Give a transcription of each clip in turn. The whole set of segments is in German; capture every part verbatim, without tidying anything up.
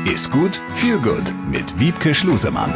Ist gut, viel gut mit Wiebke Schlusemann.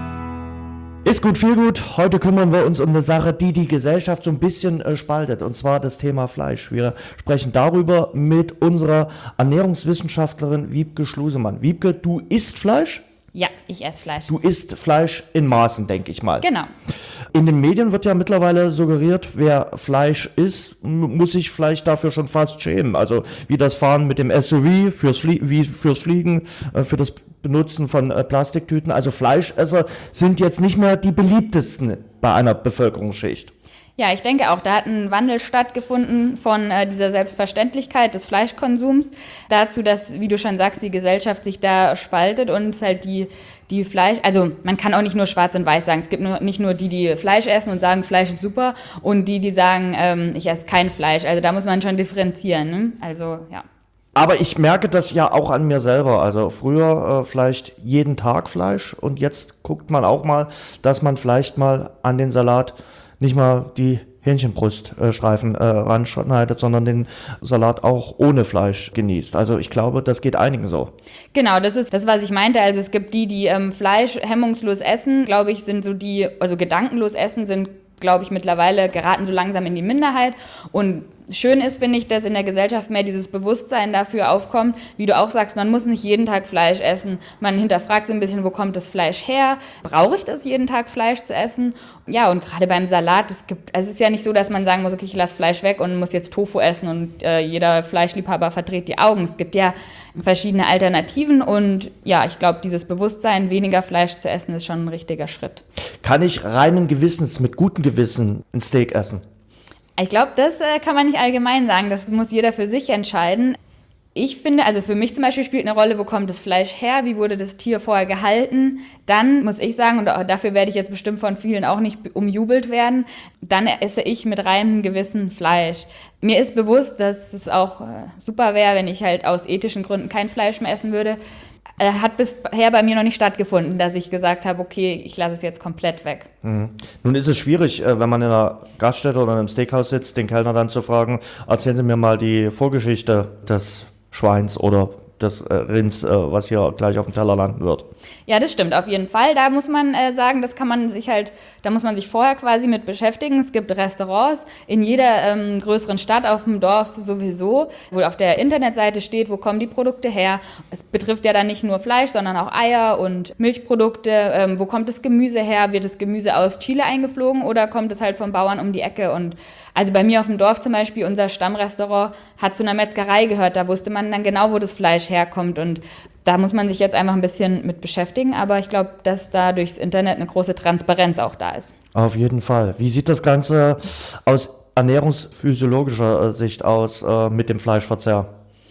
Ist gut, viel gut. Heute kümmern wir uns um eine Sache, die die Gesellschaft so ein bisschen äh, spaltet, und zwar das Thema Fleisch. Wir sprechen darüber mit unserer Ernährungswissenschaftlerin Wiebke Schlusemann. Wiebke, du isst Fleisch? Ja, ich esse Fleisch. Du isst Fleisch in Maßen, denke ich mal. Genau. In den Medien wird ja mittlerweile suggeriert, wer Fleisch isst, m- muss sich vielleicht dafür schon fast schämen. Also wie das Fahren mit dem S U V, fürs, Flie- wie fürs Fliegen, äh, für das Benutzen von äh, Plastiktüten. Also Fleischesser sind jetzt nicht mehr die beliebtesten bei einer Bevölkerungsschicht. Ja, ich denke auch, da hat ein Wandel stattgefunden von äh, dieser Selbstverständlichkeit des Fleischkonsums dazu, dass, wie du schon sagst, die Gesellschaft sich da spaltet und es halt die, die Fleisch, also man kann auch nicht nur schwarz und weiß sagen, es gibt nur, nicht nur die, die Fleisch essen und sagen, Fleisch ist super, und die, die sagen, ähm, ich esse kein Fleisch, also da muss man schon differenzieren, ne? Also, ja. Aber ich merke das ja auch an mir selber. Also früher äh, vielleicht jeden Tag Fleisch, und jetzt guckt man auch mal, dass man vielleicht mal an den Salat nicht mal die Hähnchenbruststreifen äh, ranschneidet, sondern den Salat auch ohne Fleisch genießt. Also ich glaube, das geht einigen so. Genau, das ist das, was ich meinte. Also es gibt die, die ähm, Fleisch hemmungslos essen, glaube ich, sind so die, also gedankenlos essen, sind, glaube ich, mittlerweile geraten so langsam in die Minderheit. Und schön ist, finde ich, dass in der Gesellschaft mehr dieses Bewusstsein dafür aufkommt. Wie du auch sagst, man muss nicht jeden Tag Fleisch essen. Man hinterfragt so ein bisschen, wo kommt das Fleisch her? Brauche ich das, jeden Tag Fleisch zu essen? Ja, und gerade beim Salat, es gibt, also es ist ja nicht so, dass man sagen muss, okay, ich lasse Fleisch weg und muss jetzt Tofu essen und äh, jeder Fleischliebhaber verdreht die Augen. Es gibt ja verschiedene Alternativen, und ja, ich glaube, dieses Bewusstsein, weniger Fleisch zu essen, ist schon ein richtiger Schritt. Kann ich reinen Gewissens, mit gutem Gewissen ein Steak essen? Ich glaube, das äh, kann man nicht allgemein sagen. Das muss jeder für sich entscheiden. Ich finde, also für mich zum Beispiel spielt eine Rolle, wo kommt das Fleisch her, wie wurde das Tier vorher gehalten. Dann muss ich sagen, und auch dafür werde ich jetzt bestimmt von vielen auch nicht umjubelt werden, dann esse ich mit reinem Gewissen Fleisch. Mir ist bewusst, dass es auch äh, super wäre, wenn ich halt aus ethischen Gründen kein Fleisch mehr essen würde. Äh, hat bisher bei mir noch nicht stattgefunden, dass ich gesagt habe, okay, ich lasse es jetzt komplett weg. Mhm. Nun ist es schwierig, äh, wenn man in einer Gaststätte oder in einem Steakhouse sitzt, den Kellner dann zu fragen, erzählen Sie mir mal die Vorgeschichte des Schweins oder des äh, Rinds, äh, was hier gleich auf dem Teller landen wird. Ja, das stimmt, auf jeden Fall. Da muss man äh, sagen, das kann man sich halt, da muss man sich vorher quasi mit beschäftigen. Es gibt Restaurants in jeder ähm, größeren Stadt, auf dem Dorf sowieso, wo auf der Internetseite steht, wo kommen die Produkte her. Es betrifft ja dann nicht nur Fleisch, sondern auch Eier und Milchprodukte. Ähm, wo kommt das Gemüse her? Wird das Gemüse aus Chile eingeflogen oder kommt es halt vom Bauern um die Ecke? Und also bei mir auf dem Dorf zum Beispiel, unser Stammrestaurant hat zu einer Metzgerei gehört. Da wusste man dann genau, wo das Fleisch herkommt, und da muss man sich jetzt einfach ein bisschen mit beschäftigen, aber ich glaube, dass da durchs Internet eine große Transparenz auch da ist. Auf jeden Fall. Wie sieht das Ganze aus ernährungsphysiologischer Sicht aus äh, mit dem Fleischverzehr?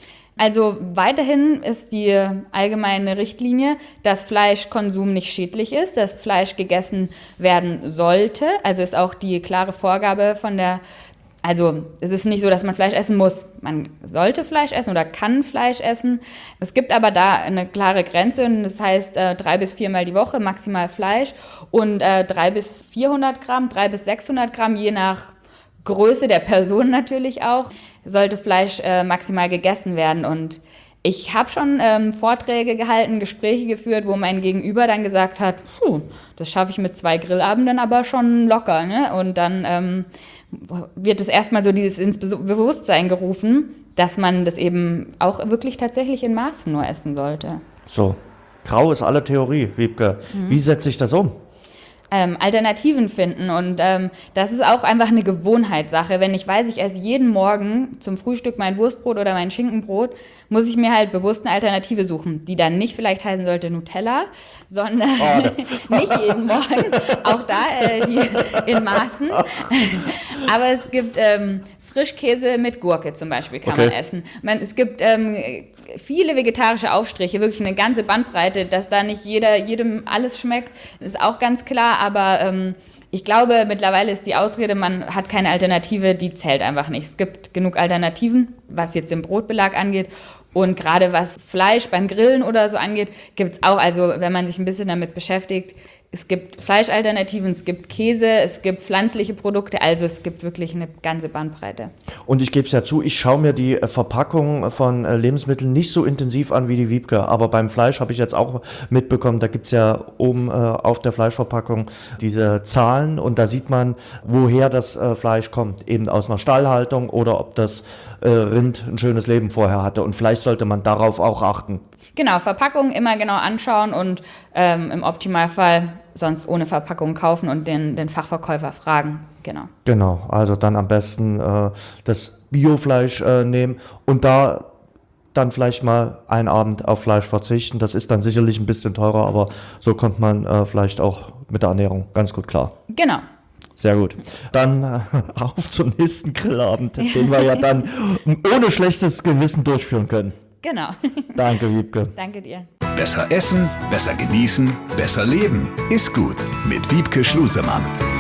Also weiterhin ist die allgemeine Richtlinie, dass Fleischkonsum nicht schädlich ist, dass Fleisch gegessen werden sollte. Also ist auch die klare Vorgabe von der, also es ist nicht so, dass man Fleisch essen muss. Man sollte Fleisch essen oder kann Fleisch essen. Es gibt aber da eine klare Grenze, und das heißt äh, drei bis viermal die Woche maximal Fleisch und äh, drei bis vierhundert Gramm, drei bis sechshundert Gramm, je nach Größe der Person natürlich auch, sollte Fleisch äh, maximal gegessen werden. Und ich habe schon ähm, Vorträge gehalten, Gespräche geführt, wo mein Gegenüber dann gesagt hat, puh, das schaffe ich mit zwei Grillabenden aber schon locker, ne? Und dann ähm, wird es erstmal so dieses ins Bewusstsein gerufen, dass man das eben auch wirklich tatsächlich in Maßen nur essen sollte. So, grau ist alle Theorie, Wiebke. Mhm. Wie setze ich das um? Ähm, Alternativen finden, und ähm, das ist auch einfach eine Gewohnheitssache. Wenn ich weiß, ich esse jeden Morgen zum Frühstück mein Wurstbrot oder mein Schinkenbrot, muss ich mir halt bewusst eine Alternative suchen, die dann nicht vielleicht heißen sollte Nutella, sondern oh. nicht jeden Morgen, auch da äh, die in Maßen. Aber es gibt ähm, Frischkäse mit Gurke zum Beispiel kann okay. man essen. Man, es gibt ähm, viele vegetarische Aufstriche, wirklich eine ganze Bandbreite, dass da nicht jeder, jedem alles schmeckt, ist auch ganz klar, aber ähm, ich glaube, mittlerweile ist die Ausrede, man hat keine Alternative, die zählt einfach nicht. Es gibt genug Alternativen, was jetzt den Brotbelag angeht, und gerade was Fleisch beim Grillen oder so angeht, gibt es auch, also wenn man sich ein bisschen damit beschäftigt, Es gibt Fleischalternativen, es gibt Käse, es gibt pflanzliche Produkte, also es gibt wirklich eine ganze Bandbreite. Und ich gebe es ja zu, ich schaue mir die äh, Verpackung von äh, Lebensmitteln nicht so intensiv an wie die Wiebke, aber beim Fleisch habe ich jetzt auch mitbekommen, da gibt es ja oben äh, auf der Fleischverpackung diese Zahlen und da sieht man, woher das äh, Fleisch kommt, eben aus einer Stallhaltung oder ob das äh, Rind ein schönes Leben vorher hatte und vielleicht sollte man darauf auch achten. Genau, Verpackung immer genau anschauen und ähm, im Optimalfall sonst ohne Verpackung kaufen und den, den Fachverkäufer fragen. Genau. Genau, also dann am besten äh, das Biofleisch äh, nehmen und da dann vielleicht mal einen Abend auf Fleisch verzichten. Das ist dann sicherlich ein bisschen teurer, aber so kommt man äh, vielleicht auch mit der Ernährung ganz gut klar. Genau. Sehr gut. Dann äh, auf zum nächsten Grillabend, den wir ja dann ohne schlechtes Gewissen durchführen können. Genau. Danke, Wiebke. Danke dir. Besser essen, besser genießen, besser leben. Ist gut mit Wiebke Schlusemann.